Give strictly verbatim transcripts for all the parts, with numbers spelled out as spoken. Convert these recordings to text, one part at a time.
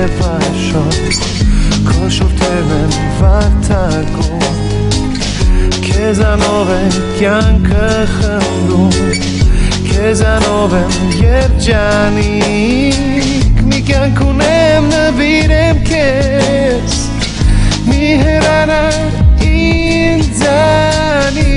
לבשות כושר תבן ותגור Kezanoven kjanke gendoen Kezanoven yerjanik Mi kjan kunem ne virem kes Mi herana inzani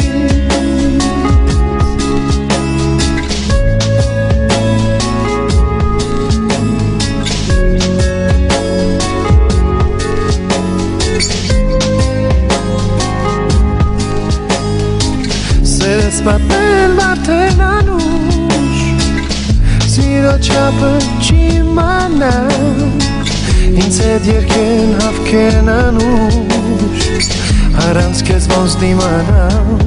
Papel martenanush Siro chapa chimana In sedjerken havkenanush Aranske zvozdimana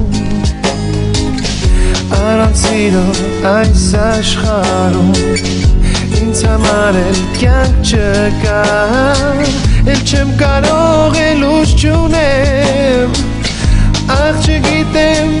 Aran sido aisa shcharu In samar el kyank cheka El chem karog elush chunem Ach chegitem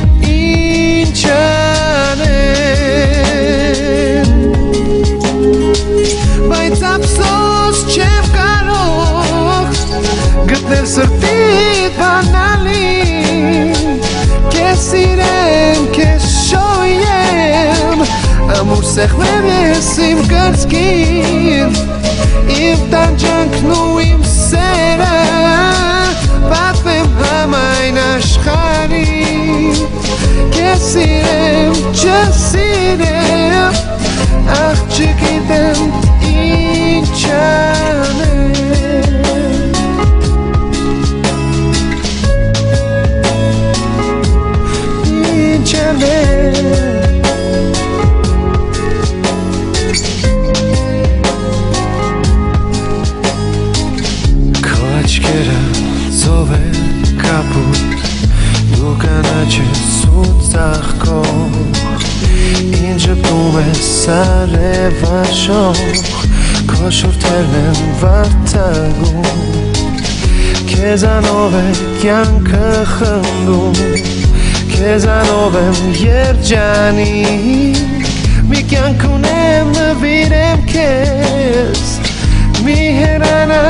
Բայց ապսոս չեմ կարող գտնել սրտիդ բանալին Քեզ սիրեմ, քեզ շոյեմ Ամուր սեղմեմ ես իմ կրծքին Իմ տանջանքն ու իմ սերը Պատվեմ համայն աշխարհին Քեզ սիրեմ, չսիրեմ Ախ չգիտեմ ինչ անեմ Ինչ անեմ Քո աչքերը ծով են կապուտ Դու կանաչես ու ծաղկող Ինչ ժպտում ես արևաշող Քո շուրթերն են վարդագում Քեզանով է կյանքը խմբում Քեզանով եմ երջանիկ Մի կյանք ունեմ նվիրեմ քեզ Մի հեռանա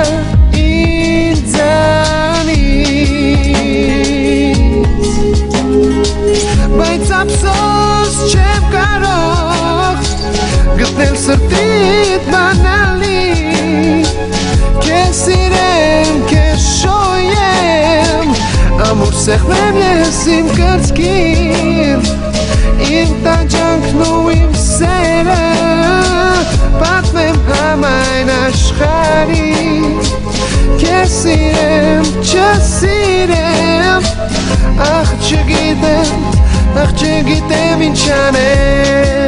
ինձանից Բայց ապսոս չեմ կարող գտնել սրտիդ բանալին Քեզ սիրեմ, քեզ շոյեմ Ամուր սեղմեմ ես իմ կրծքին Իմ տանջանքն ու իմ սերը Պատմեմ համայն աշխարհին Քեզ սիրեմ, չսիրեմ Ախ չգիտեմ Ach, չգիտեմ ինչ անեմ